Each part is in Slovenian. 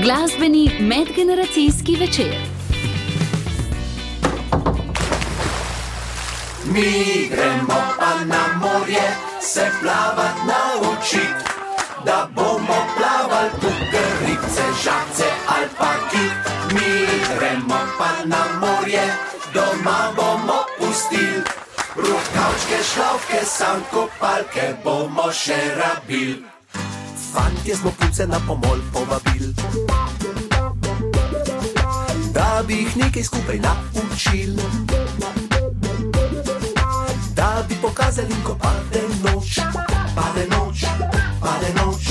Glasbeni medgeneracijski večer. Mi gremo pa na morje se plavat naučit, da bomo plavali kukarice, žabce ali pa kit. Mi gremo pa na morje, doma bomo pustil, rokavčke, šlavke, sankopalke bomo še rabil. Fantje smo punce na pomol povabil, da bi jih nekaj skupaj naučil, da bi pokazali, ko pade noč, pade noč, pade noč.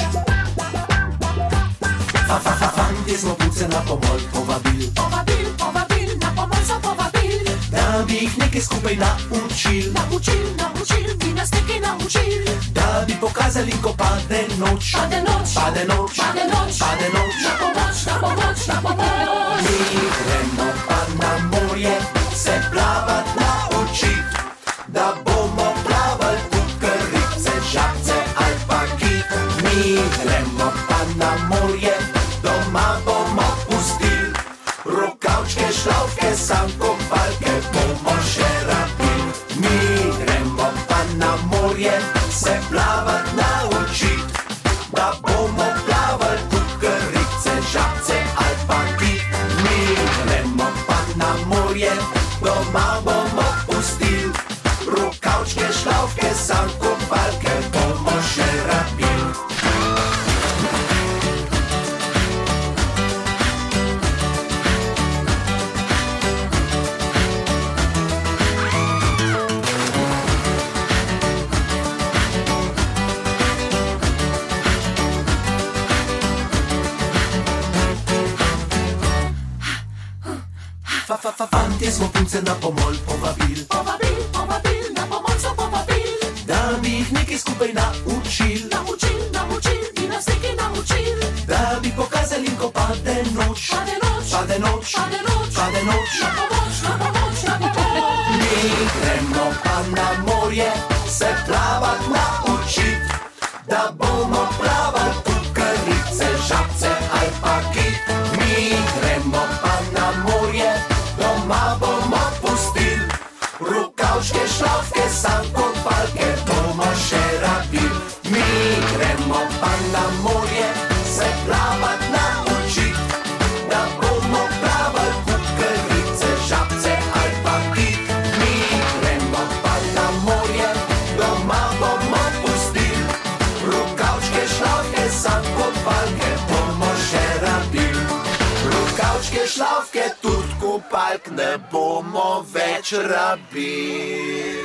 Fantje smo punce na pomol povabil, Povabil, povabil, na pomol so povabil, da bi jih nekaj skupaj naučil, naučil, bi nas nekaj naučil, da bi pokazali, ko pade noč, pade noč, pade noč, pade noč, pade noč. na pomoč, na pomoč, na pomoč. Mi gremo pa na morje se plavat naučit, da bomo plavali kukarice, žabce ali pa kit. Mi gremo pa na morje, doma bomo pustil, rokavčke, šlavke, sankopalke bomo še rabil. Mi gremo pa na morje se plavat naučit, da bomo plavali kukarice, žabce ali pa kit. Mi gremo pa na morje, doma bomo pustil, rokavčke, šlavke, sankopalke bomo še rabil. Fantje smo punce na pomol povabil, Povabil, povabil, na pomoč so povabil, da bi jih nekaj skupaj naučil, naučil, bi nas nekaj naučil, da bi pokazali, ko pade noč, pade noč, pade noč, pade noč, pade noč. na pomoč, na pomoč, na pomoč. Mi gremo pa na morje se plavat naučit, da bomo plavali kukarice, žabce ali pa kit. Mi gremo pa na morje, doma bomo pustil, rokavčke, šlavke, sankopalke bomo še rabil. Mi gremo pa na morje se plavat naučit, da bomo plavali kukarice, žabce ali pa kit. Mi gremo pa na morje, doma bomo pustil, rokavčke, šlavke, sankopalke bomo še rabil. Rokavčke, šlavke, tudi kopalk ne bomo več rabil.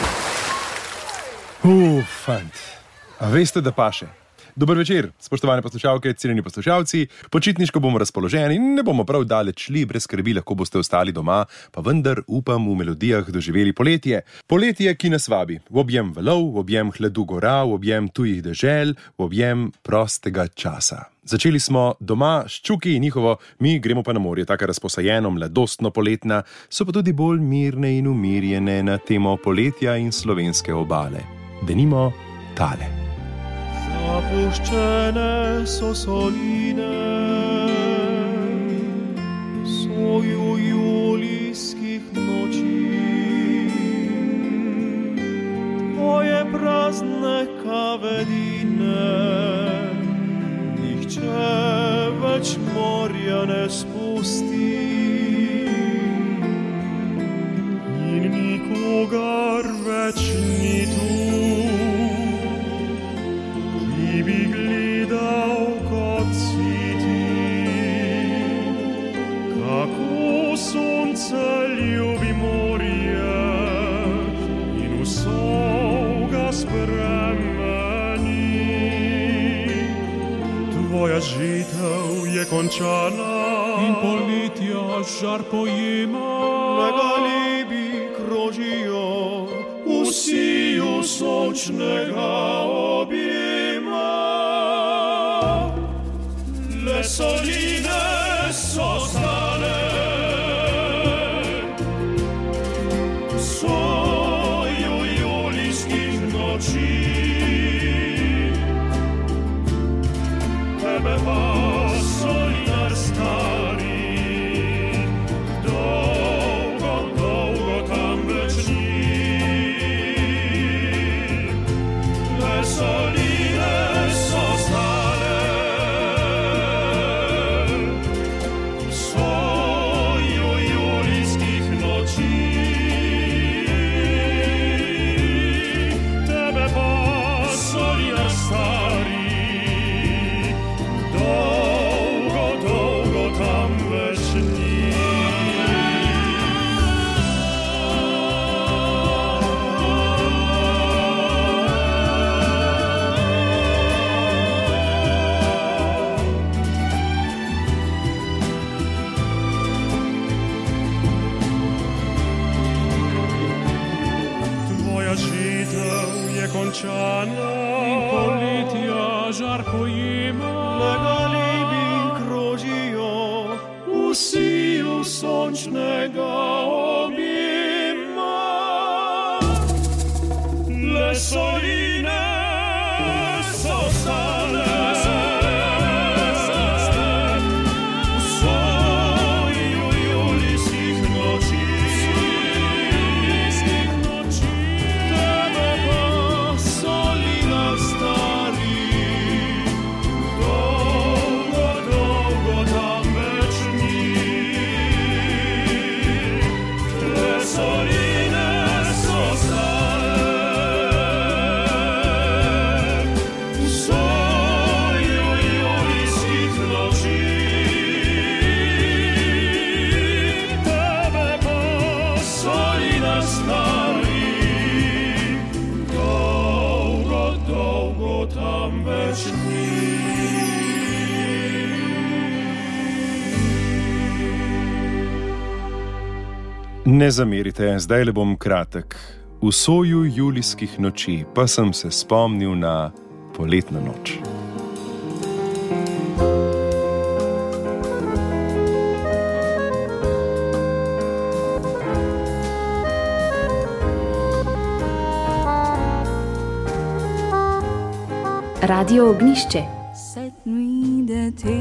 Fant. A veste, da paše? Dober večer, spoštovane poslušalke, cenjeni poslušalci. Počitniško bomo razpoloženi in ne bomo prav daleč šli, brez skrbi lahko boste ostali doma, pa vendar upam v melodijah doživeli poletje. Poletje, ki nas vabi v objem valov, v objem hladu gora, v objem tujih dežel, v objem prostega časa. Začeli smo doma s Čuki in njihovo Mi gremo pa na morje, taka razposajeno, mladostno poletna, so pa tudi bolj mirne in umirjene na temo poletja in slovenske obale. Denimo tale. Zapuščene so soline, soju julijskih noči, tvoje prazne kavedine, nihče več morja ne spusti in nikogar več ni tu, ki bi gledal, kot si ti. Kako sonce ljubi morje in vso ga spremeni. Tvoja žitev je končana in poletja žar pojema. Na galibi krožijo vsi v sočnega objema. Le soline so stale, soju julijskih noči, tebe pa solina vam več ni. Ne zamerite, zdaj le bom kratek. V soju julijskih noči pa sem se spomnil na poletno noč. Radio Ognišče. Cette nuit d'été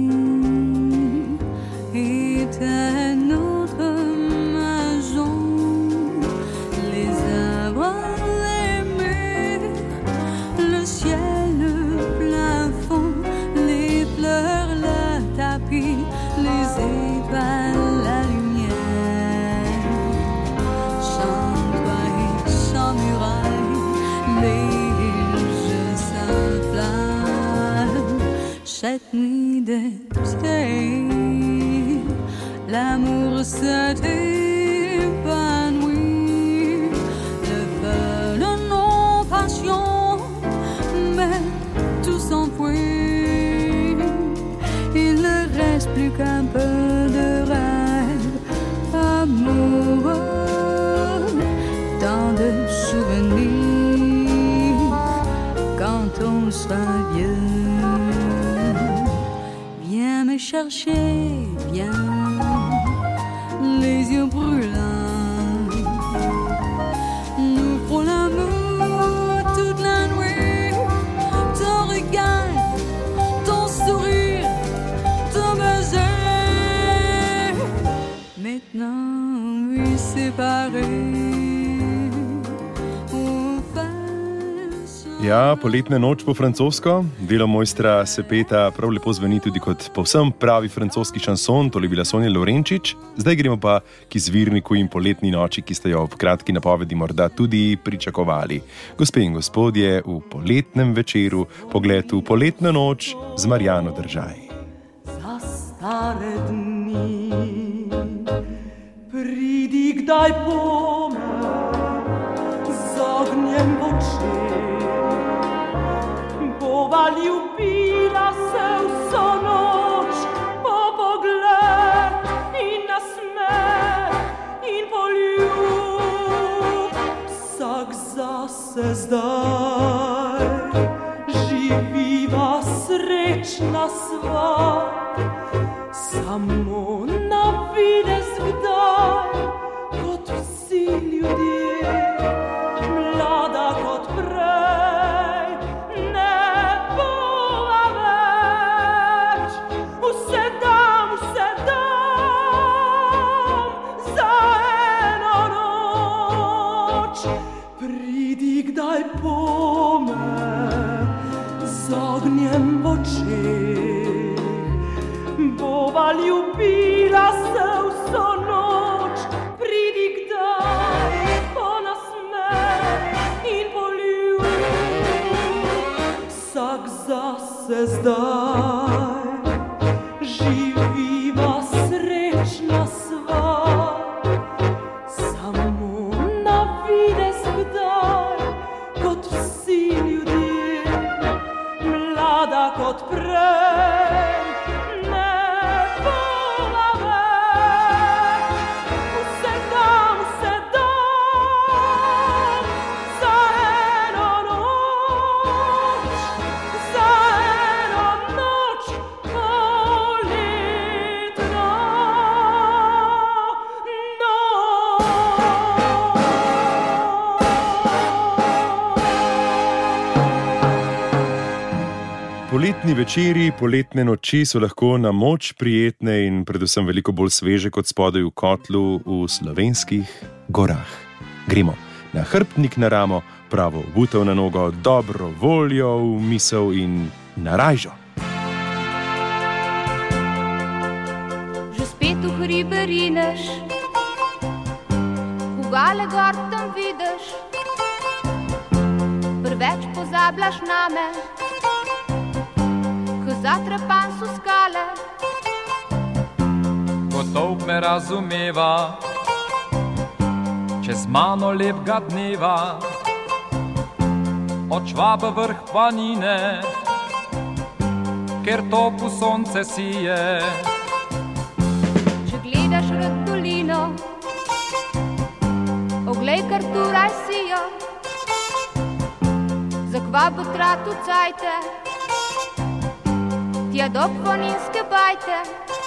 était notre maison, les arbres, les murs, le ciel, le plafond, les fleurs, le tapis, les étoiles, la lumière, sans toit et sans muraille, les cette nuit d'été, l'amour s'est évanoui, le feu de nos passions, mais tout s'enfuit. Il ne reste plus qu'un peu de rêve amoureux, tant de souvenirs quand on sera vieux. Me chercher, viens, les yeux brûlants. Nous ferons l'amour toute la nuit. Ton regard, ton sourire, ton baiser. Maintenant, oui, séparés. Ja, poletna noč po francosko, delo mojstra Sepeta prav lepo zveni tudi kot povsem pravi francoski šanson, to je bila Sonja Lovrenčič. Zdaj gremo pa k izvirniku in poletni noči, ki ste jo ob kratki napovedi morda tudi pričakovali. Gospe in gospodje, v poletnem večeru pogled v poletno noč z Marjano Držaj. Za stare dni pridi kdaj pome z ognjem v očeh. Bova ljubila se vso noč, po pogled in nasmeh in poljub. Vsak zase zdaj živiva srečna sva, samo na videz kdaj, kot vsi ljudje, mlada kot prej. Kdaj pome z ognjem v očeh, bova ljubila se vso noč. Pridi kdaj po nasmeh in poljub. Vsak zase zdaj živiva srečna sva, samo na videz kdaj, kot vsi ljudje, mlada kot prej, ne bova več. Vse dam, za eno noč, za eno noč poletno Poletni večeri, poletne noči so lahko na moč prijetne in predvsem veliko bolj sveže kot spodaj v kotlu v slovenskih gorah. Gremo na hrbtnik na ramo, pravo obutev na nogo, dobro voljo v misel in na rajžo. Že spet v hribe rineš, kugale gor tam vidiš, preveč pozabljaš name, zatrapan so skale. Gotov me razumeva, čez mano lepega dneva, od Švabe vrh planine, ker topu sonce sije. Če gledaš rad dolino, oglej, kar tu raj sijo, za kva bo tratu cajte, tja do planinske bajte.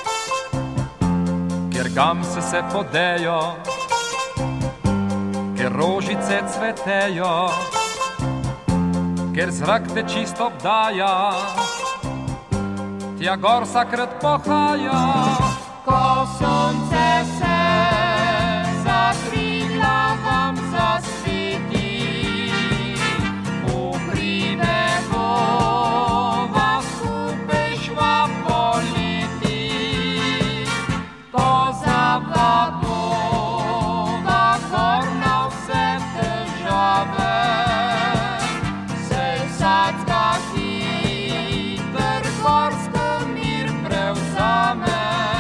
Ker gamse se podejo, ker rožice cvetejo, ker zrak te čisto obdaja, tja gor sakrat pohaja. Ko sonce se za Triglavom zasveti, v hribe bova skupaj šla poleti, pozabila bova gor na vse težave, sej vsacka hiter gorsko mir prevzame.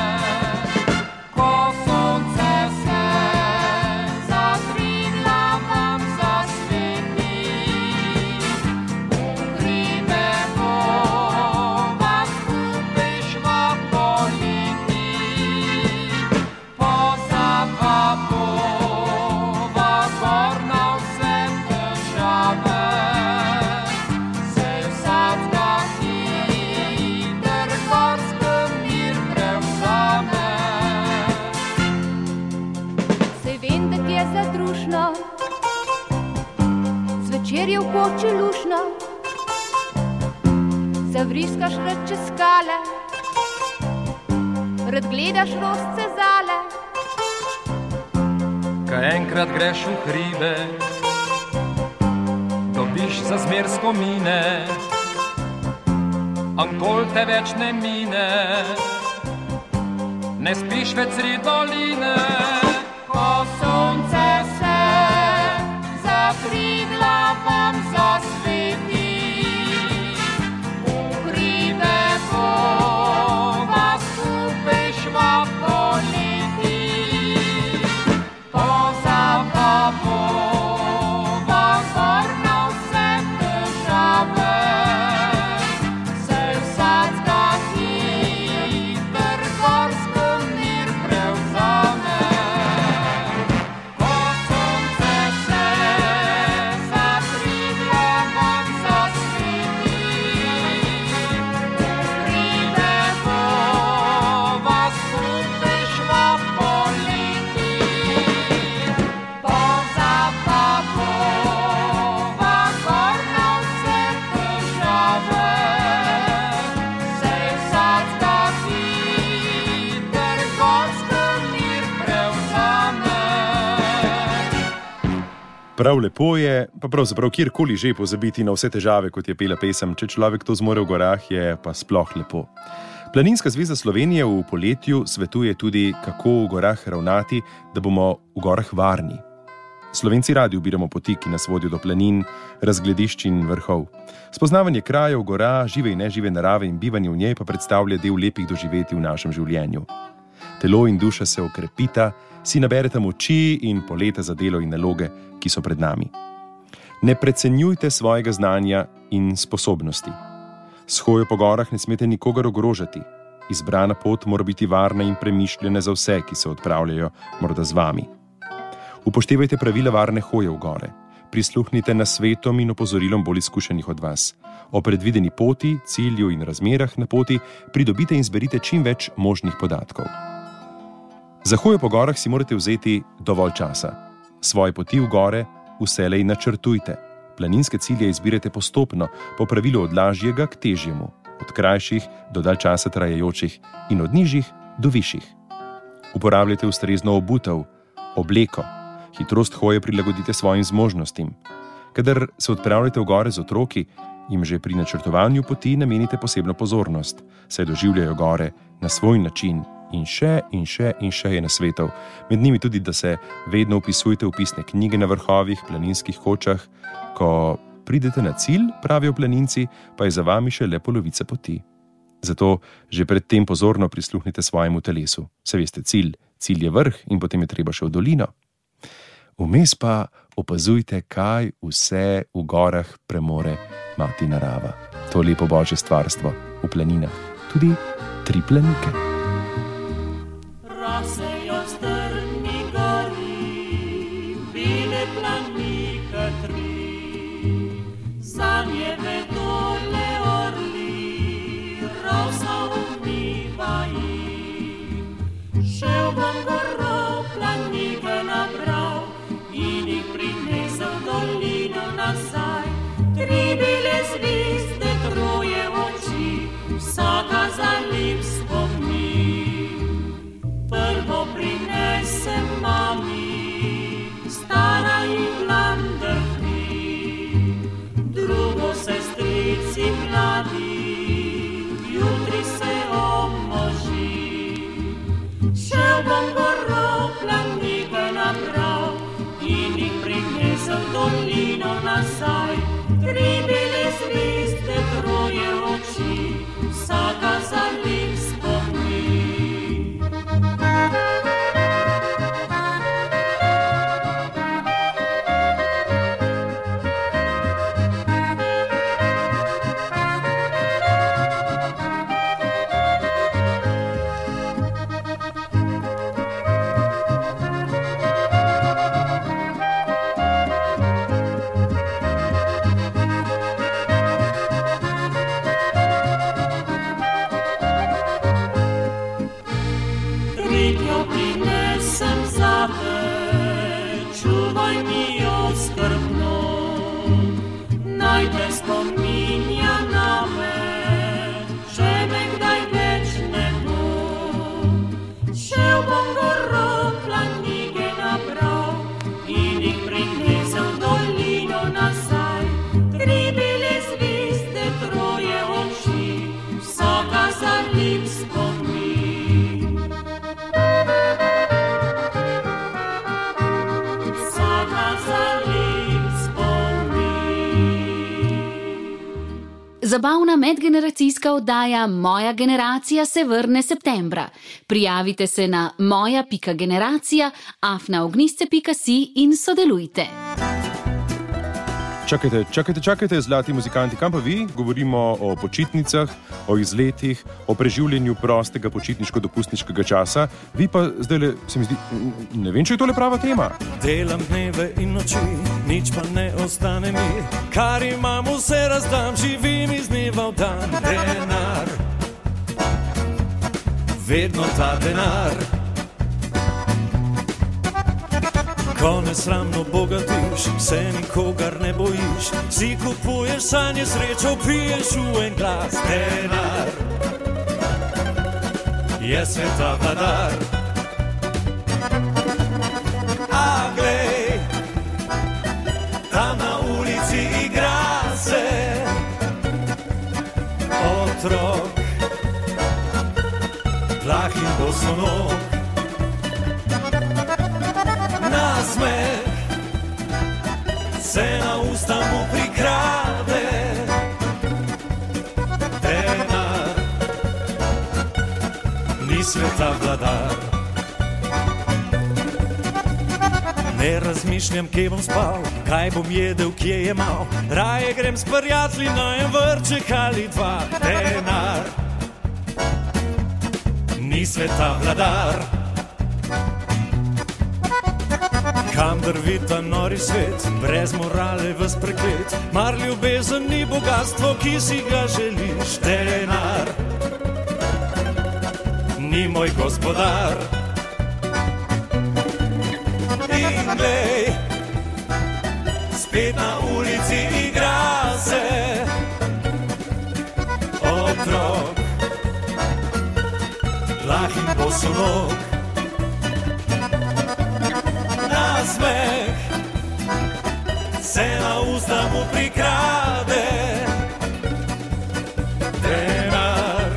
Ko sonce se za Triglavom zasveti, v hribe bova skupaj šla poleti, pozabila bova gor na vse težave, sej vsacka hiter gorsko mir prevzame. Sej vem, da ti je zadružno, zvečer je v koči lušno, zavriskaš rad čez skale, rad gledaš rosce zale. Kaj enkrat greš v hribe, dobiš za zmer skomine, ankol te več ne mine, ne spiš več sred doline. Ko sonce se za Triglavom zasveti, v hribe bova skupaj šla poleti, pozabila bova gor na vse težave, sej vsacka hiter gorsko mir prevzame. Ko sonce se za Triglavom zasveti, v hribe bova skupaj šla poleti, pozabila bova gor na vse težave, sej vsacka hiter gorsko mir prevzame. Prav lepo je, pa pravzaprav kjerkoli že pozabiti na vse težave, kot je pela pesem. Če človek to zmore v gorah, je pa sploh lepo. Planinska zveza Slovenije v poletju svetuje tudi, kako v gorah ravnati, da bomo v gorah varni. Slovenci radi ubiramo poti, ki nas vodijo do planin, razgledišč in vrhov. Spoznavanje krajev, gora, žive in nežive narave in bivanje v njej pa predstavlja del lepih doživetij v našem življenju. Telo in duša se okrepita, si naberete moči in poleta za delo in naloge, ki so pred nami. Ne precenjujte svojega znanja in sposobnosti. S hojo po gorah ne smete nikogar ogrožati. Izbrana pot mora biti varna in premišljena za vse, ki se odpravljajo morda z vami. Upoštevajte pravila varne hoje v gore. Prisluhnite nasvetom in opozorilom bolj izkušenih od vas. O predvideni poti, cilju in razmerah na poti pridobite in zberite čim več možnih podatkov. Za hojo po gorah si morate vzeti dovolj časa. Svoje poti v gore vselej načrtujte. Planinske cilje izbirajte postopno, po pravilu od lažjega k težjemu, od krajših do dalj časa trajajočih in od nižjih do višjih. Uporabljajte ustrezno obutev, obleko. Hitrost hoje prilagodite svojim zmožnostim. Kadar se odpravljate v gore z otroki, jim že pri načrtovanju poti namenite posebno pozornost, saj doživljajo gore na svoj način in še in še in še je nasvetov. Med njimi tudi, da se vedno vpisujte v pisne knjige na vrhovih, planinskih kočah. Ko pridete na cilj, pravijo planinci, pa je za vami še le polovica poti. Zato že predtem pozorno prisluhnite svojemu telesu. Se veste, cilj je vrh in potem je treba še v dolino. vmes pa opazujte, kaj vse v gorah premore mati narava. To lepo božje stvarstvo v planinah, tudi 3 planike. Rasejo strmi gori, bile planike 3, zanje vedo le orli, rosa umiva jih. Šel bom goro planike nabral in jih prinesel v dolino nazaj. 3 bile zvezde, 3 oči, vsaka za lep spomin. Prvo prinesem mami, stara in lander hlib, drugo sestrici mladi, jutri se omoži. Šel bom goro planike nabral in jih prinesel v dolino nazaj. 3 bile zvezde, 3 oči, vsaka za lep spomin. Tretjo prinesem zate, čuvaj mi jo skrbno, naj te spominja name, če me kdaj več ne bo. Šel bom goro planike nabral in jih prinesel v dolino nazaj. 3 bile zvezde, 3 oči, vsaka za lep spomin. Vsaka za lep spomin. Zabavna medgeneracijska oddaja Moja generacija se vrne septembra. Prijavite se na moja.generacija@ognjšče.si in sodelujte. Čakajte, zlati muzikanti, kam pa vi? Govorimo o počitnicah, o izletih, o preživljanju prostega počitniško-dopustniškega časa. Vi pa zdaj, se mi zdi, ne vem, če je tole prava tema. Delam dneve in noči, nič pa ne ostane mi, kar imam vse razdam, živim iz dneva v dan. Denar, vedno ta denar. Ko nesramno bogatiš, se nikogar ne bojiš, si kupuješ sanje, srečo piješ v en glas. Denar je sveta vladar. A glej, tam na ulici igra se otrok, plah in bosonog. Nasmeh se na usta mu prikrade. Denar ni sveta vladar. Ne razmišljam, kje bom spal, kaj bom jedel, kje je mal, raje grem s prijatelji na en vrček ali 2. Denar ni sveta vladar. Kam drvita nori svet, brez morale ves preklet, mar ljubezen ni bogatstvo, ki si ga želiš. Denar ni moj gospodar. In glej, spet na ulici igra se otrok, plah in bosonog. Nasmeh se na usta mu prikrade. Denar,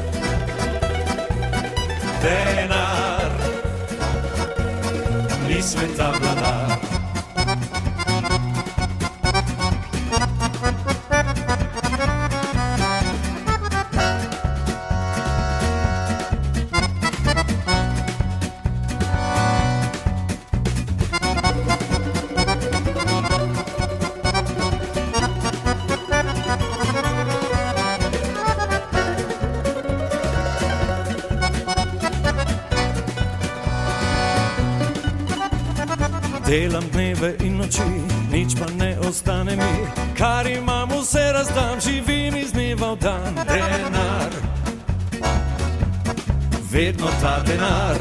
denar ni sveta vladar. Delam dneve in noči, nič pa ne ostane mi. Kar imam, vse razdam, živim iz dneva v dan. Denar, vedno ta denar.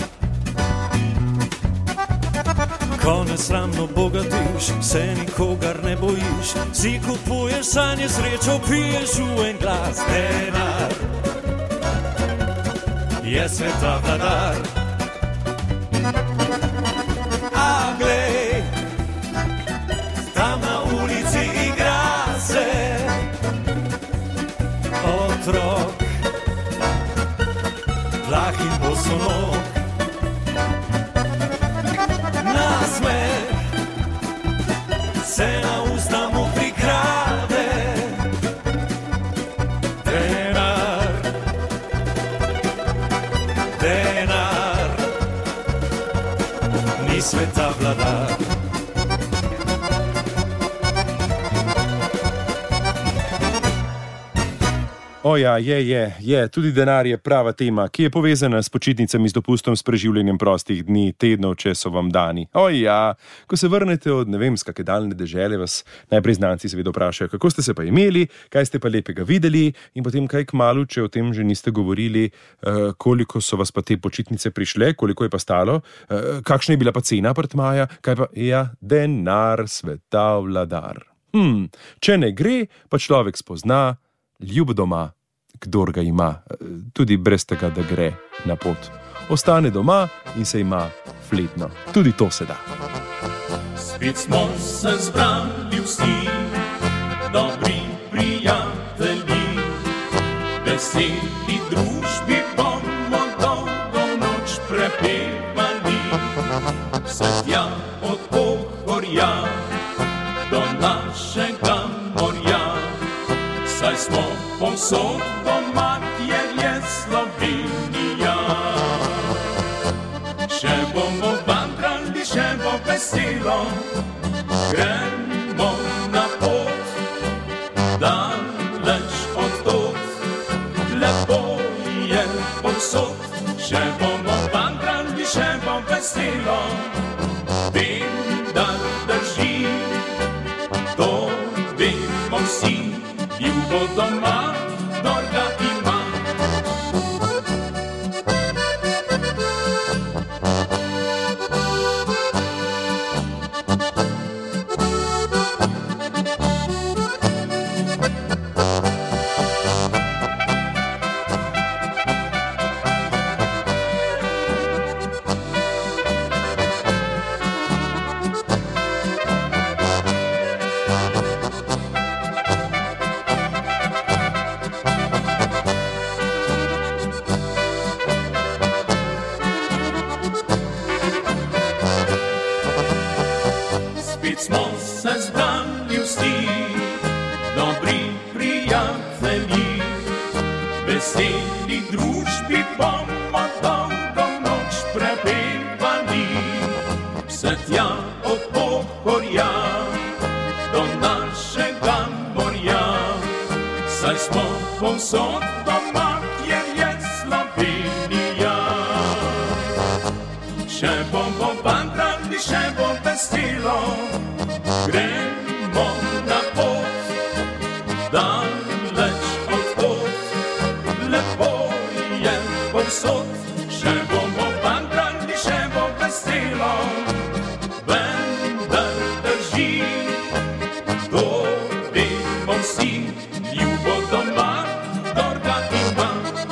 Ko nesramno bogatiš, se nikogar ne bojiš, si kupuješ sanje, srečo piješ v en glas. Denar je sveta vladar. A glej, tam na ulici igra se otrok, plah in bosonog. Nasmeh se na usta mu prikrade. Denar, denar, ni sveta vladar. Oja, je, tudi denar je prava tema, ki je povezana s počitnicami, z dopustom, s preživljanjem prostih dni, tednov, če so vam dani. Oja, ko se vrnete od ne vem, z kakšne daljne dežele, vas najprej znanci seveda vprašajo, kako ste se pa imeli, kaj ste pa lepega videli, in potem kaj kmalu, če o tem že niste govorili, koliko so vas pa te počitnice prišle, koliko je pa stalo, kakšna je bila pa cena apartmaja, kaj pa, ja, denar, sveta vladar. Če ne gre, pa človek spozna, ljub doma, kdor ga ima, tudi brez tega, da gre na pot. Ostane doma in se ima fletno. Tudi to se da. Spet smo se zbrali vsi, dobri prijatelji, veseli družbi bomo dolgo noč prepevali. Vse tja od Pohorja do našega morja, saj smo povsod doma, kjer je Slovenija. Še bomo vandrali, še bo veselo, gremo na pot, daleč od tod, lepo je povsod. Še bomo vandrali, še bo veselo, vem, da drži, to vemo vsi. Ljubo doma, kdor ga ima. Smo se zbrali vsi, dobri prijatelji, veseli družbi bomo dolgo noč prepevali. Vse tja od Pohorja do našega morja, saj smo povsod doma, kjer je Slovenija. Še bomo vandrali, še bo veselo, gremo na pot, daleč od tod, lepo je povsod. Še bomo vandrali, še bo veselo, vendar drži, to vemo vsi, ljubo doma, kdor ga ima.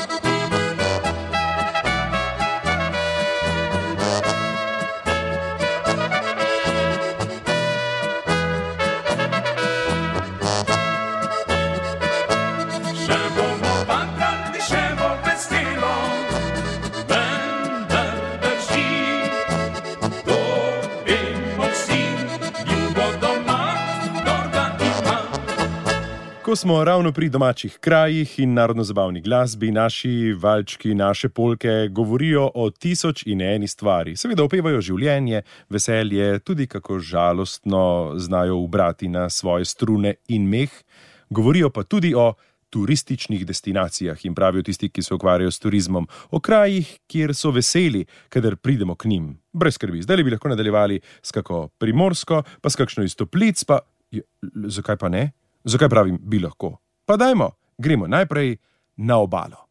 Ko smo ravno pri domačih krajih in narodno-zabavni glasbi, naši valčki, naše polke govorijo o 1001 stvari. Seveda opevajo življenje, veselje, tudi kako žalostno znajo ubrati na svoje strune in meh. Govorijo pa tudi o turističnih destinacijah in pravijo tisti, ki se ukvarjajo s turizmom, o krajih, kjer so veseli, kadar pridemo k njim. Brez skrbi, zdaj bi lahko nadaljevali s kako Primorsko, pa s kakšno iz Toplic, pa... Zakaj pa ne? Zakaj pravim, bi lahko? Pa dajmo, gremo najprej na obalo.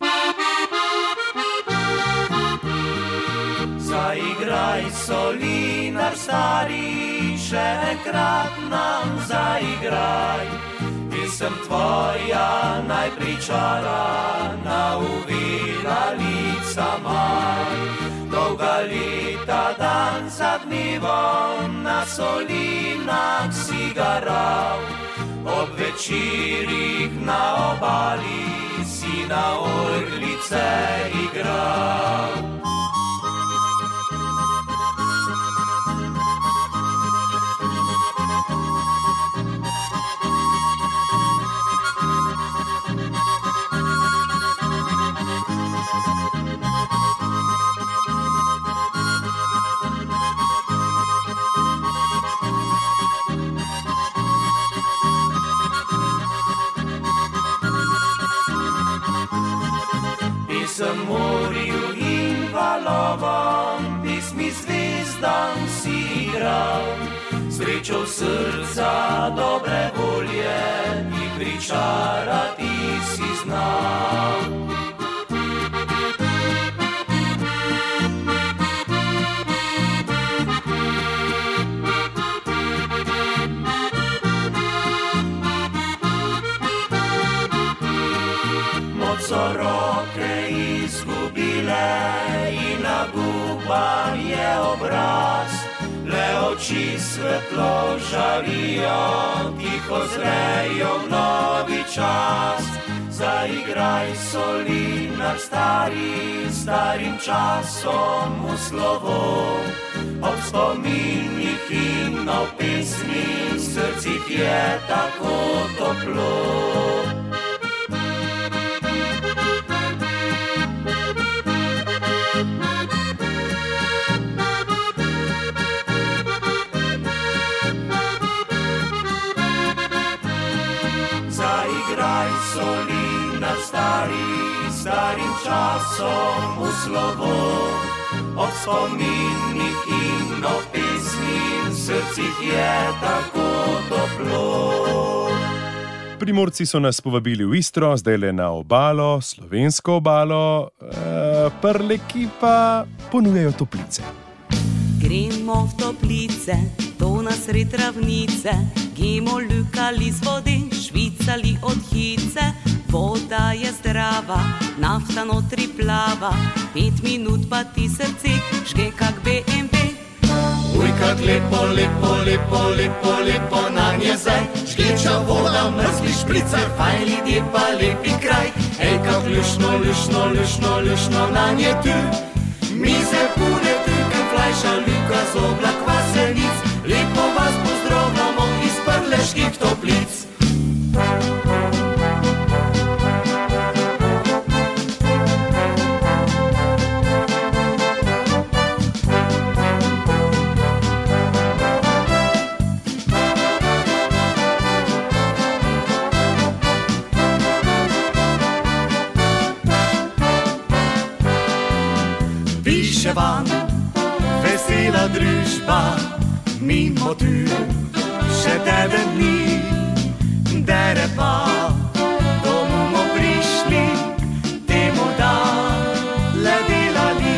Zaigraj, solinar stari, še enkrat nam zaigraj. Pisem tvoja najpričarana, uvila lica maj. Dolga leta dan za dnevom, na solinah si garal. Ob večerih na obali si na orlice igral. Pisem morju in valovom, pismi zvezdam si igral. Srečo srca, dobre volje, ti pričarati si znal. Moc so roke izgubile in na gubah je obraz, le oči svetlo žarijo, tiho zrejo v novi čas. Zaigraj, solinar stari, starim časom v slovo, ob spominih in ob pesmi, v srcih je tako toplo. Zaigraj, solinar stari, starim časom v slovo, ob spominih in ob pesmi, v srcih je tako toplo. Primorci so nas povabili v Istro, zdajle na obalo, slovensko obalo, Prleki pa ponujajo Toplice. Gremo v Toplice, to nasred ravnice, gemo ljukali z vode, švicali od hice. Voda je zdrava, nafta notri plava, 5 minut pa ti srce žge kak BMW. Uj, kak lepo, lepo, lepo, lepo, lepo na nje zdaj, žgeča voda, mrzli špricer, fajn ljudje pa lepi kraj. Ej, kak lušno, lušno, lušno, lušno na nje tu, mize pune tukaj flajša, ljuka z oblak vasenic, lepo vas pozdravljamo iz Prleških Toplic. Piše van, vesela družba, mimo tu, še tebe dni, dere pa, domu prišli, temu da le delali.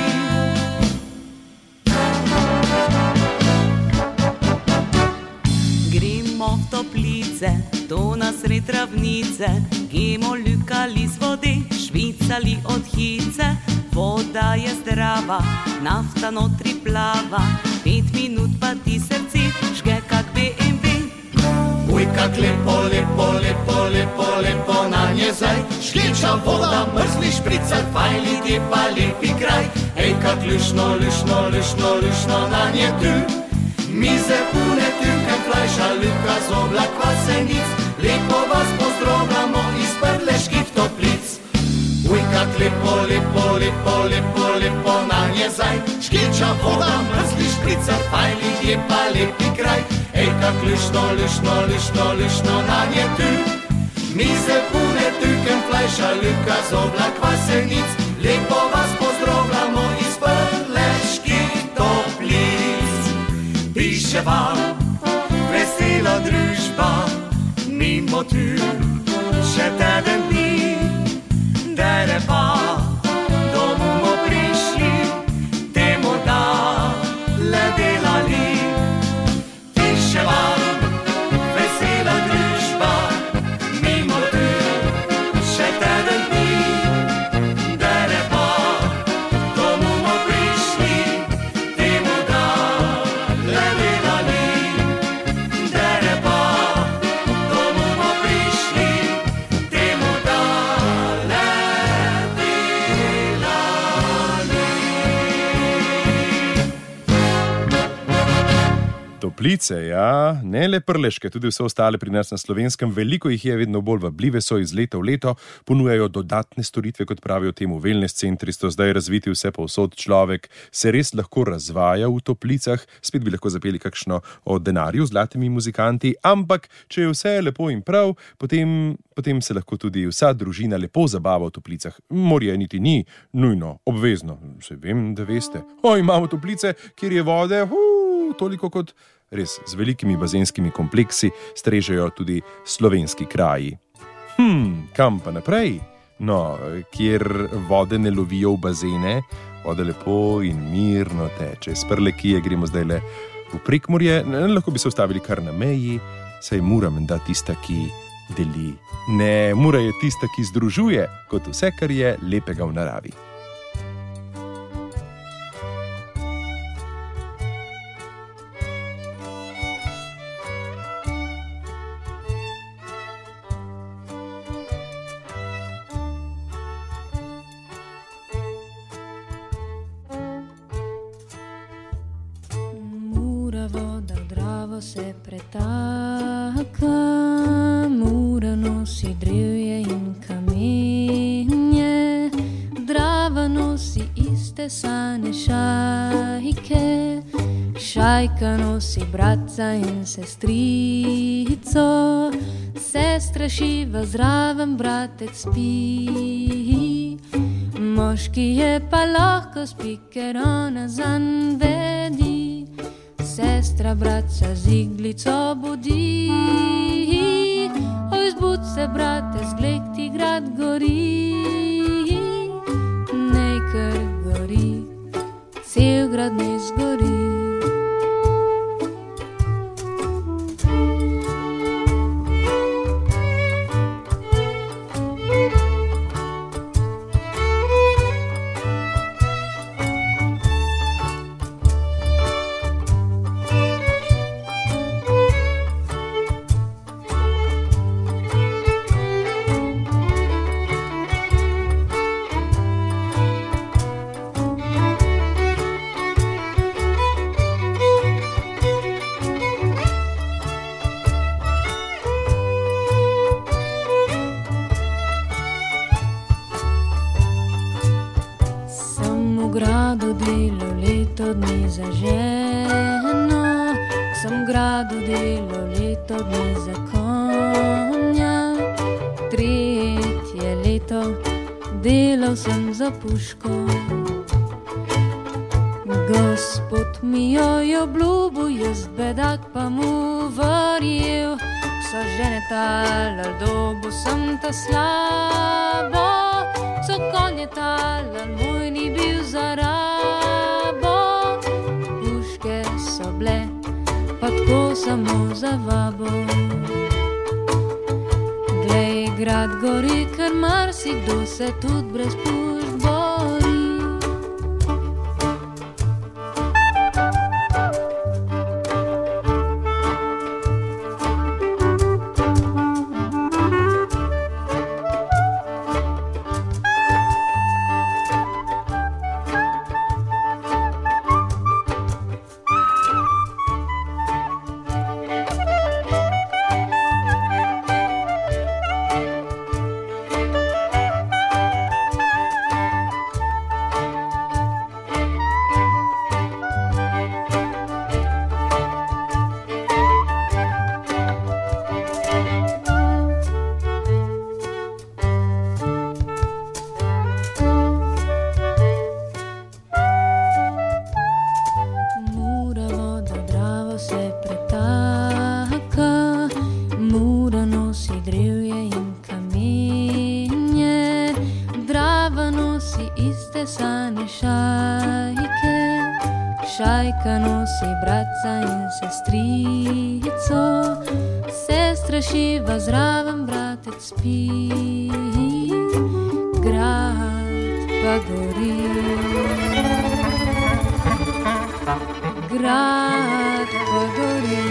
Gremo v Toplice, to nasred ravnice, gemo ljukali z vode, švicali od hice. Voda je zdrava, nafta notri plava, 5 minut pa ti srce žge kak BMW. Uj, kak lepo, lepo, lepo, lepo, lepo na nje zdaj, žgeča voda, mrzli špricer, fajn ljudje pa lepi kraj. Ej, kak lušno, lušno, lušno, lušno na nje tu, mize pune tukaj flajša, ljuka z oblak vasenic, lepo vas pozdravljamo iz Prleških Toplic. Uj, kak lepo, lepo, lepo, lepo, lepo na nje zdaj, žgeča voda, mrzli špricer, fajn ljudje pa lepi kraj. Ej, kak lušno, lušno, lušno, lušno na nje tu, mize pune Šalika z oblak Vasenic, lepo vas pozdravljamo iz Prleških Toplic. Piše vam vesela družba, mimo tu še teden dni, dere pa domov bomo prišli, temu da le delali. Piše vam vesela družba, mimo tu še teden dni, dere pa domov bomo prišli, temu da le delali. Dere pa domov bomo prišli, temu da le delali. Toplice, ja, ne le Prleške, tudi vse ostale pri nas na Slovenskem, veliko jih je, vedno bolj vabljive so, iz leta v leto ponujajo dodatne storitve, kot pravijo temu wellness centri, so zdaj razviti vse povsod. Človek se res lahko razvaja v toplicah, spet bi lahko zapeli kakšno o denarju z zlatimi muzikanti, ampak če je vse lepo in prav, potem se lahko tudi vsa družina lepo zabava v toplicah. Morje niti ni nujno obvezno, se vem, da veste. Imamo toplice, kjer je vode, toliko kot res z velikimi bazenskimi kompleksi strežejo tudi slovenski kraji. Kam pa naprej? No, kjer vode ne lovijo v bazene, voda lepo in mirno teče. S Prlekije gremo zdaj le v Prekmurje, lahko bi se ustavili kar na meji, saj Mura menda tista, ki deli. Ne, Mura je tista, ki združuje, kot vse, kar je lepega v naravi. Voda v Dravo se pretaka, Mura nosi drevje in kamenje, Drava nosi iste sane šajke, šajka nosi bratca in sestrico, sestra šiva zraven, bratec spi, moški je pa lahko spi, ker ona zanj vedi. Sestra bratca z iglico budi, oj zbud se, brate, zgled ti grad gori, nej kar gori, cel grad ne zgori. Gradu delo leto dni za ženo, sem gradu delo leto dni za konja, tretje leto delal sem za puško. Gospod mi jo je obljubil, jaz bedak pa mu verjel, so žene talal, dobil sem ta slabo, so konje talal, moj ni bil za rabo, puške so bile, pa tako samo za vabo. Glej, grad gori, ker marsikdo se tudi brez pušk bori. nosi iste sane šajke. Šajka nosi bratca in sestrico, sestra šiva zraven, bratec spi, grad pa gori. Grad pa gori.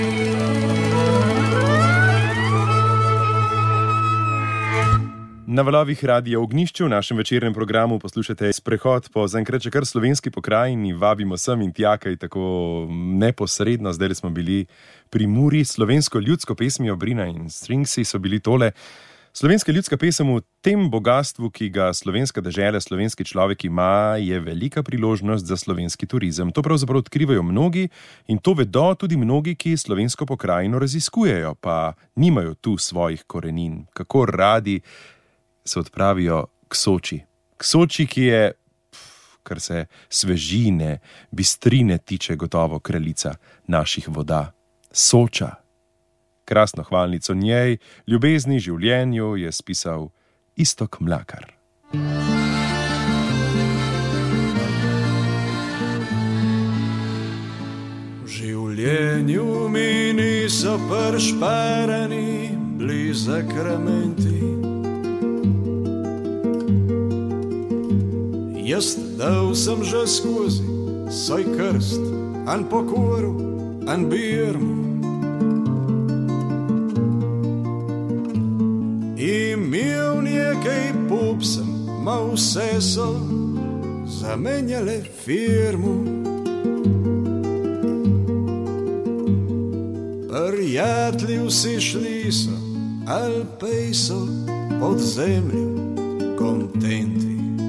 Na valovih Radia Ognjišče v našem večernem programu poslušate sprehod po zaenkrat še kar slovenski pokrajini, vabimo sem in tja, kaj tako neposredno. Zdaj smo bili pri Muri, slovensko ljudsko pesmijo Brina in Stringsi so bili tole. Slovenska ljudska pesem v tem bogatstvu, ki ga slovenska dežela, slovenski človek ima, je velika priložnost za slovenski turizem. To pravzaprav odkrivajo mnogi in to vedo tudi mnogi, ki slovensko pokrajino raziskujejo, pa nimajo tu svojih korenin. Kako radi se odpravijo k Soči. K Soči, ki je, kar se svežine, bistrine tiče, gotovo kraljica naših voda. Soča. Krasno hvalnico njej, ljubezni, življenju je spisal Iztok Mlakar. V življenju mi niso pršparani bili zakramenti. Jaz dal sem že skozi svoj krst, an pokoru, an birmu. Imel nekaj pupsem, ma vse so zamenjale firmu. Prijatelji vsi šli so, ali pej so pod zemljo kontenti.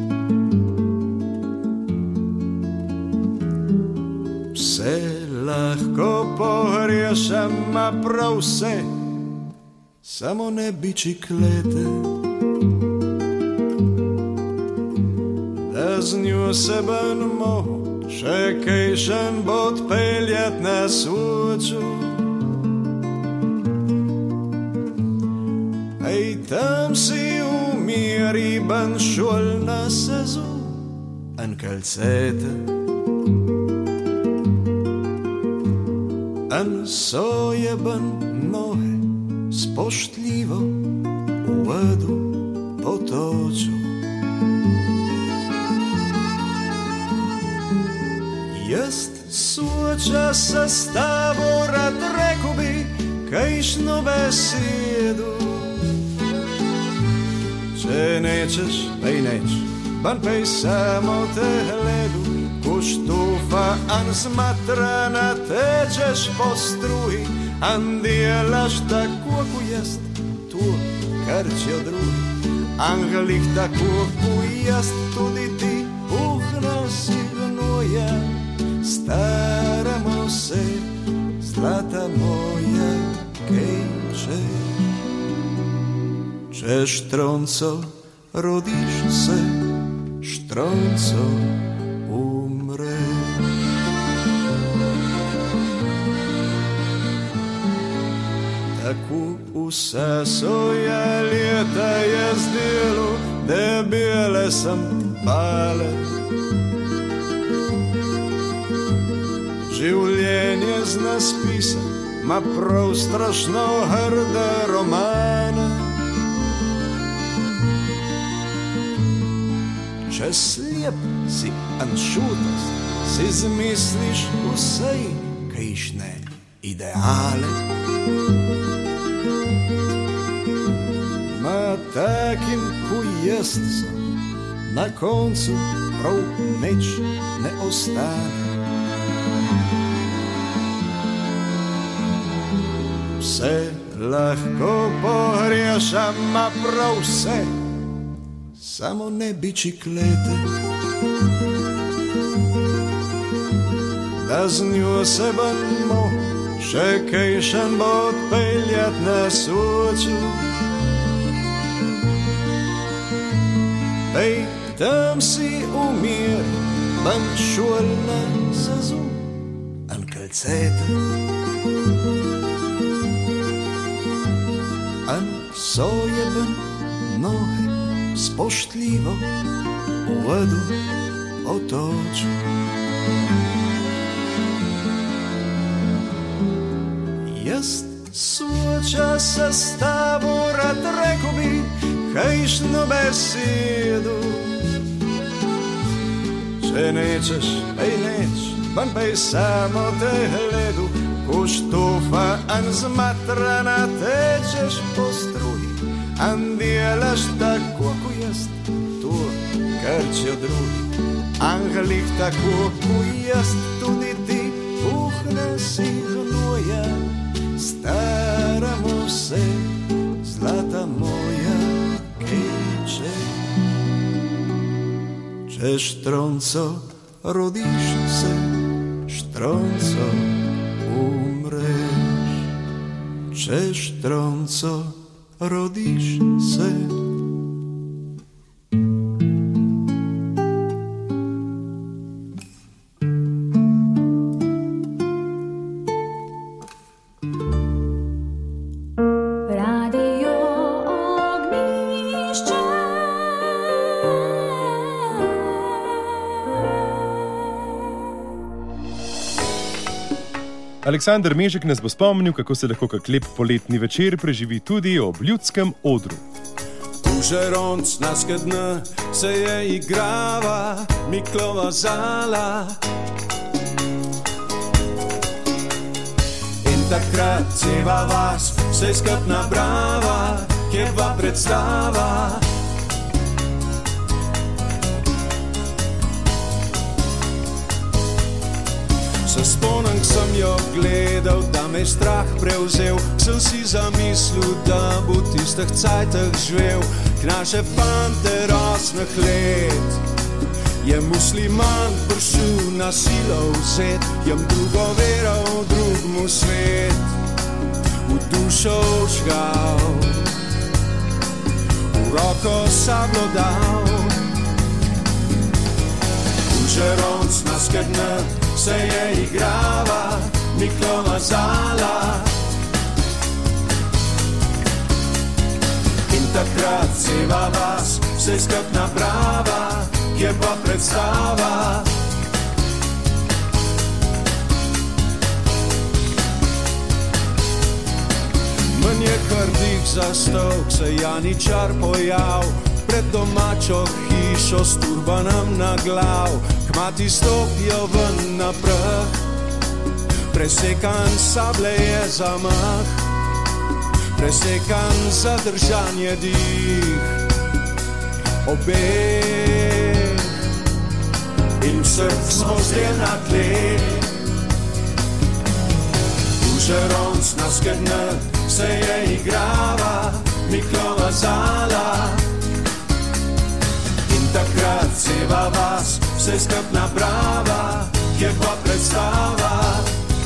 Vse lahko pogrešam, ma prav vse, samo ne bičiklete. Da z njo se ben mogo še kajšen bod peljat na Soču. Ej, tam si v miri ben šol na sezu, an kalcete. An sojeben nohe spoštljivo v vodu potočil. Jaz Soča se s tabo rad rekel bi kajšno besedo. Če nečeš, pej neč, ban pej samo te gledu. Ko štofa an zmatrana tečeš po struji, an delaš tako, ko jest to, kar će drugi. Angelih tako, ko jest tudi ti, si gnoja. Staramo se, zlata moja, kaj češ. Če štronco rodiš se, štronco umre. Tako vsa svoja leta je zdelo, da bile sem pale. Življenje zna spisa, ma prav strašno hrda romana. Če slijep si anšutast, si zmisliš vsej kajšne ideale. Ma takim, ko jest sem, na koncu prav nič ne ostane. Vse lahko pogrešam, ma prav vse, samo ne bičiklete. Da z njo se bomo še kajšen bod peljat na Soču. Ej, tam si umir, ban šol na sezu, an kalcete. An sojeben nohe spoštljivo v povedal otoč. Jaz svoj čas se s tabo rad rekel bi kajšno besedo. Če nečeš, ej neč, ban pej samo te gledu, ko štofa an zmatrana tečeš po struji, an delaš tako, ko jaz, to, kar če drugi. Angelih tako, ko jaz, tudi ti, puhne si gnoja, staramo se, zlata moja, kejče. Če štronco rodiš se, štronco umreš. Če štronco rodiš se. Aleksander Mežek nas bo spomnil, kako se lahko kak lep poletni večer preživi tudi ob ljudskem odru. Žeronc naskedne se je igrava Miklova zala. In takrat ceva vas se skup nabrava, kje pa predstava. Se spomnim, sem jo gledal, da me strah prevzel, sem si zamislil, da bo tistih cajtah živel. K naše fante rosnih let je musliman prišel na silo vzet, jem drugo vero, drugmu svet v dušo žgal, v roko sablo dal. Žeronc naskedne se je igrava Miklova zala. In takrat ceva vas se skup nabrava, kje pa predstava. Manj je krdih za stol, se Janičar pojav pred domačo hišo s turbanom na glav. Kmati stopijo ven na prah, presekan sable je zamah, presekan zadržanje dih obeh. In src smo zdaj na tleh. V žeronc naskedne se je igrava Miklova zala. Takrat ceva vas se skup nabrava, kje pa predstava.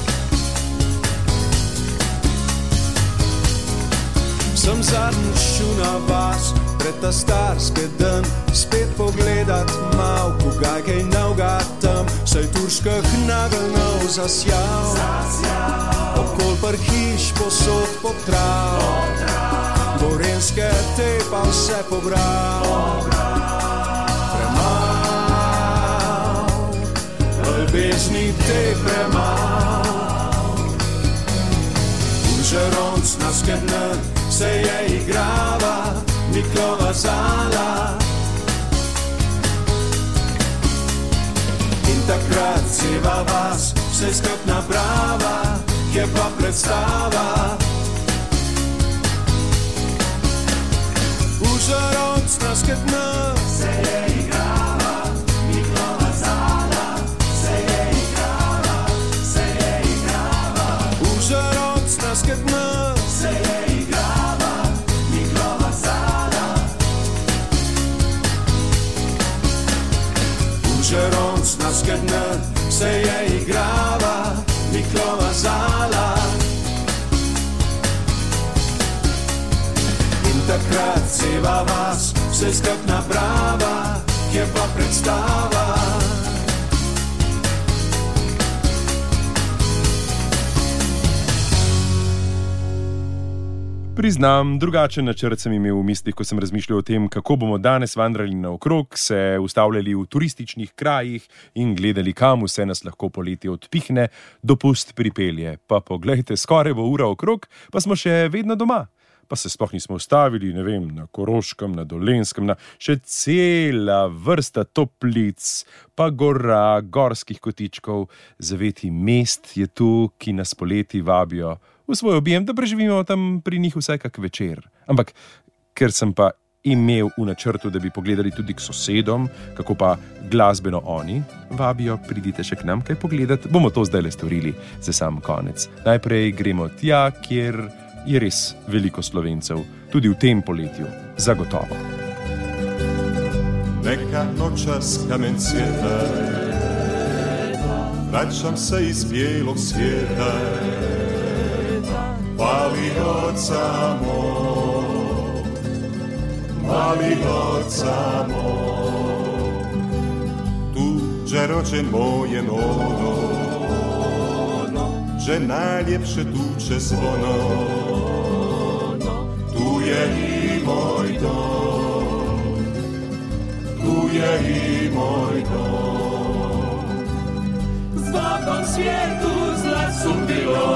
Sem zadnjič šel na vas, pred ta starski dan, spet pogledat mal, kogaj kaj novega tam, saj turških nagelnov zasjal, okol par hiš posod potral, gorenske te pa vse pobral. Bežni te premal. V žeronc naskedne se je igrava Miklova zala. In takrat ceva vas se skup nabrava, kje pa predstava. V žeronc naskedne se je igrava Miklova zala. Žeronc naskedne se je igrava Miklova zala. V žeronc naskedne se je igrava Miklova zala. In takrat ceva vas se skup nabrava, kje pa predstava. Priznam, drugačen načrt sem imel v mislih, ko sem razmišljal o tem, kako bomo danes vandrali naokrog, se ustavljali v turističnih krajih in gledali, kam vse nas lahko poleti odpihne, dopust pripelje. Pa poglejte, skoraj bo ura okrog, pa smo še vedno doma. Pa se sploh nismo ustavili, ne vem, na Koroškem, na Dolenjskem, na še cela vrsta toplic, pa gora, gorskih kotičkov, zaveti mest je tu, ki nas poleti vabijo v svoj objem, da preživimo tam pri njih vsaj kak večer. Ampak, ker sem pa imel v načrtu, da bi pogledali tudi k sosedom, kako pa glasbeno oni vabijo, pridite še k nam kaj pogledat, bomo to zdaj le storili za sam konec. Najprej gremo tja, kjer je res veliko Slovencev, tudi v tem poletju, zagotovo. Neka noćas kamen cvjeta, vraćam se iz bijelog svijeta, vali oca moj, vali oca moj, tuđe rođen moje nono, že najljepše tuče zvono, tu je i moj dom, tu je i moj dom. Zlatom svijetu zla su bilo,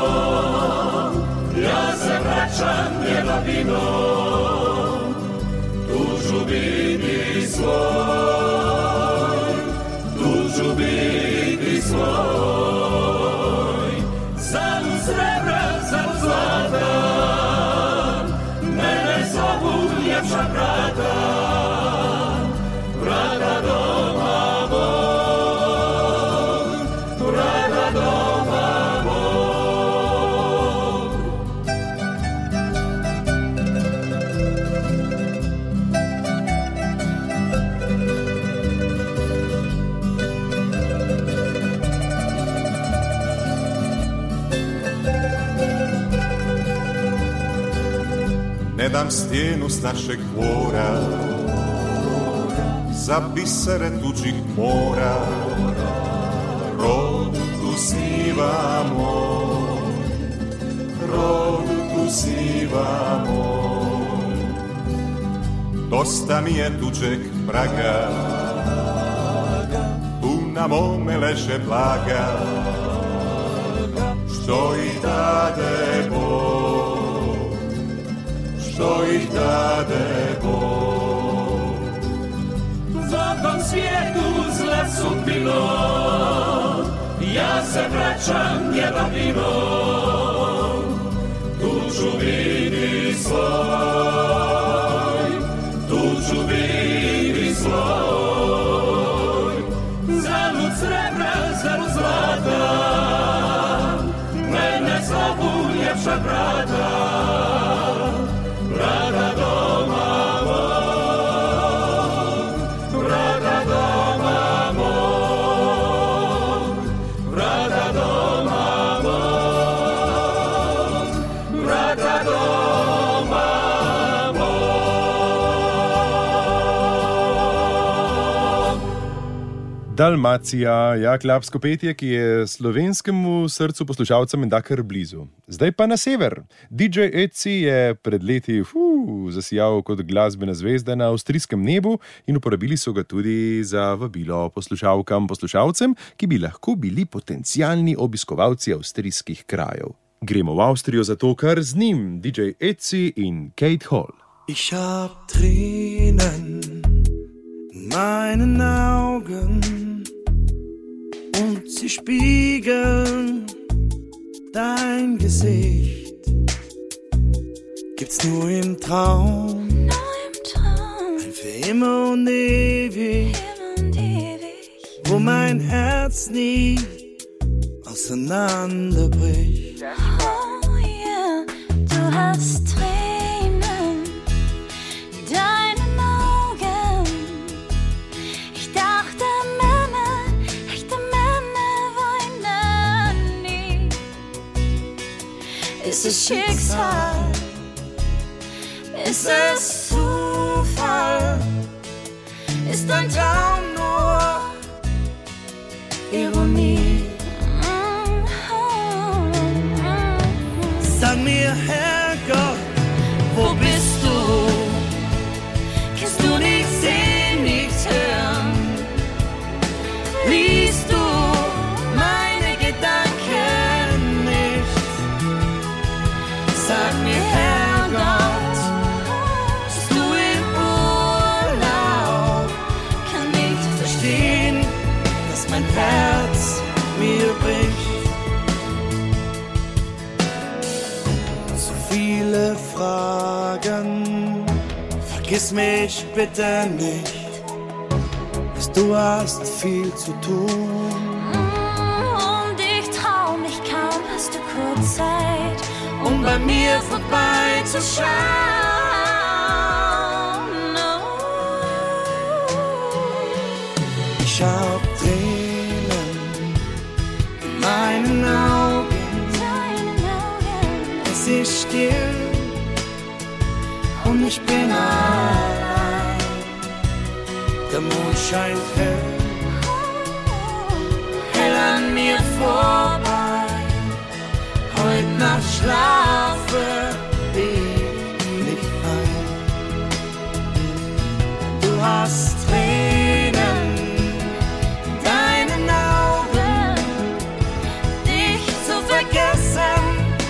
ja se vraćam njevavino, tuđu vidi svoj, tuđu vidi svoj. Zalu srebra, zalu zlata, mene zovu ljepša vrata, vrata doma mog, vrata doma mog. Ne dam stijenu s našeg dvora, za bisere tuđih mora, rodu tu sniva moj, rodu tu sniva moj. Dosta mi je tuđeg praga, tu na mome leže blaga, što ih dade Bog, što ih dade Bog. Zlatom svijetu zla su bilo, ja se vraćam njevavino, tuđu vidi svoj, tuđu vidi svoj. Zalud srebra, zalud zlata, mene zovu ljepša vrata, vrata doma mog, vrata doma mog, vrata doma mog, vrata doma mog. Dalmacija, ja, klapsko petje, ki je slovenskemu srcu poslušalca menda kar blizu. Zdaj pa na sever. DJ Etsy je pred leti zasijal kot glasbena zvezda na avstrijskem nebu in uporabili so ga tudi za vabilo poslušalkam, poslušalcem, ki bi lahko bili potencialni obiskovalci avstrijskih krajev. Gremo v Avstrijo zato, ker z njim DJ Etsy in Kate Hall. Ich hab Tränen in meinen Augen und sie spiegeln dein Gesicht. Gibt's nur im Traum, ein für immer und ewig, wo mein Herz nie auseinanderbricht. Oh yeah, du hast Tränen in deinen Augen. Ich dachte, echte Männer weinen nie. Ist es Schicksal? Ist es Zufall? Ist ein Traum nur Ironie? Sag mir, Herrgott, vergiss mich bitte nicht. Du hast viel zu tun. Und ich trau mich kaum, hast du kurz Zeit, um bei mir vorbeizuschauen. Ich hab Tränen in meinen Augen. Es ist still und ich bin allein. Der Mond scheint hell an mir vorbei. Heute Nacht schlafe ich nicht ein. Du hast Tränen in deinen Augen. Dich zu vergessen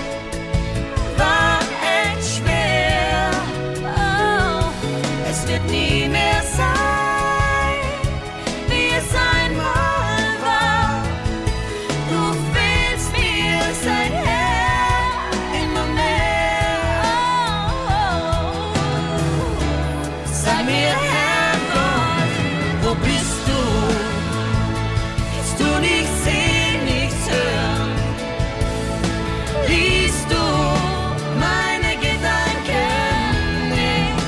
war echt schwer. Oh, es wird nie mehr sein, wie es einmal war. Du fehlst mir seither immer mehr. Sag mir, Herrgott, wo bist du? Kannst du nicht sehen, nichts hören? Liest du meine Gedanken nicht?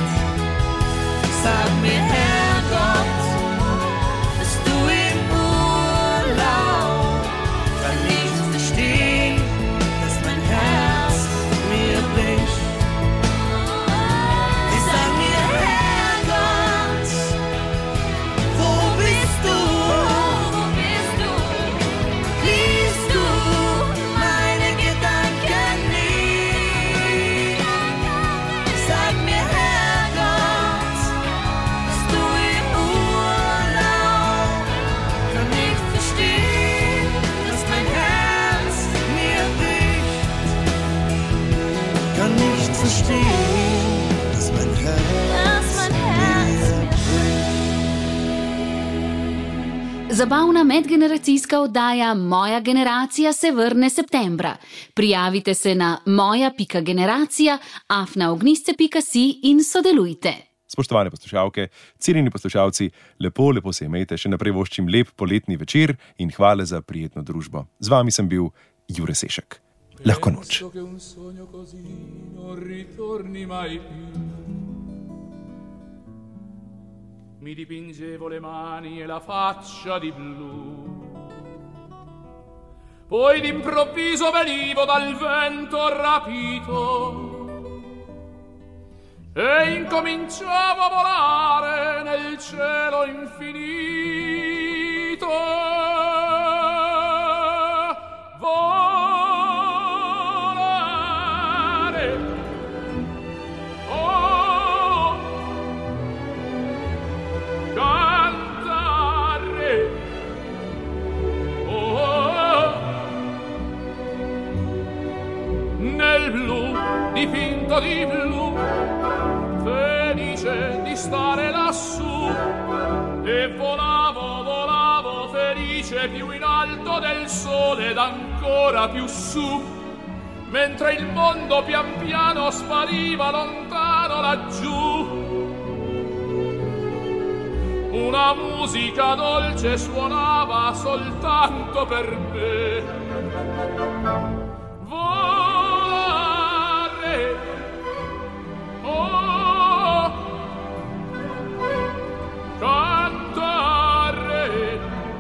Sag mir, Herrgott, bist du im Urlaub? Kann nicht verstehen, dass mein Herz mir bricht. Sag mir, Herrgott, wo bist du? Liest du meine Gedanken nicht? Sag mir, Herrgott, bist du im Urlaub? Kann nicht verstehen, dass mein Herz mir bricht. Kann nicht verstehen, dass mein Herz mir bricht. Zabavna medgeneracijska oddaja Moja generacija se vrne septembra. Prijavite se na moja.generacija@ognjisce.si in sodelujte. Spoštovane poslušalke, cenjeni poslušalci, lepo se imejte, še naprej voščim lep poletni večer in hvala za prijetno družbo. Z vami sem bil Jure Sešek. Lahko noč. Penso che un sogno così non ritorni mai più. Mi dipingevo le mani e la faccia di blu. Poi d'improvviso venivo dal vento rapito e incominciavo a volare nel cielo infinito. Volare, oh, cantare, oh, nel blu, dipinto di blu, felice di stare lassù, e volavo felice più in alto del sole ed ancora più su, mentre il mondo pian piano spariva lontano laggiù. Una musica dolce suonava soltanto per me. Volare, oh, cantare,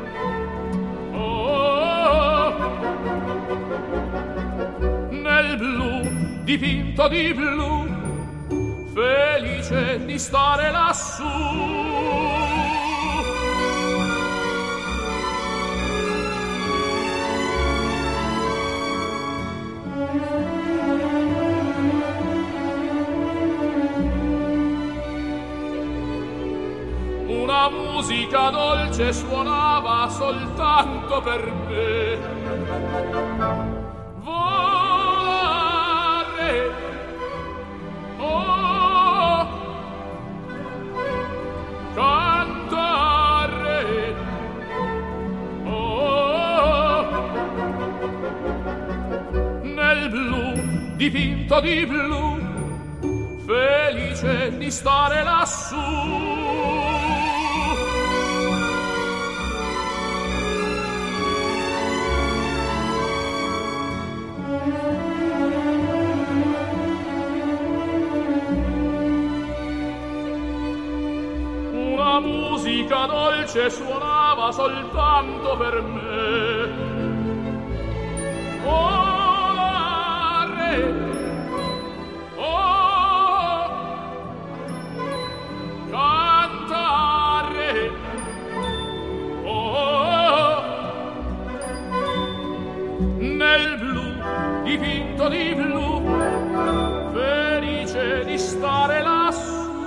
oh, nel blu, dipinto di blu, felice di stare lassù. Una musica dolce suonava soltanto per me. Volare, oh, cantare, oh, nel blu, dipinto di blu, felice felice di stare lassù. Una musica dolce suonava soltanto per me. Oh, re, oh, cantare, oh, nel blu, dipinto di blu, felice di stare lassù.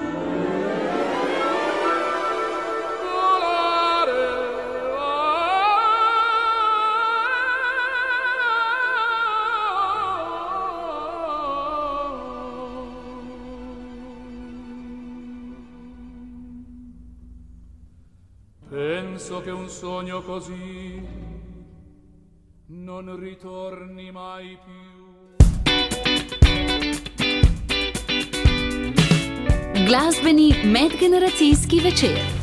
Penso che un sogno così non ritorni mai più. Glasbeni medgeneracijski večer.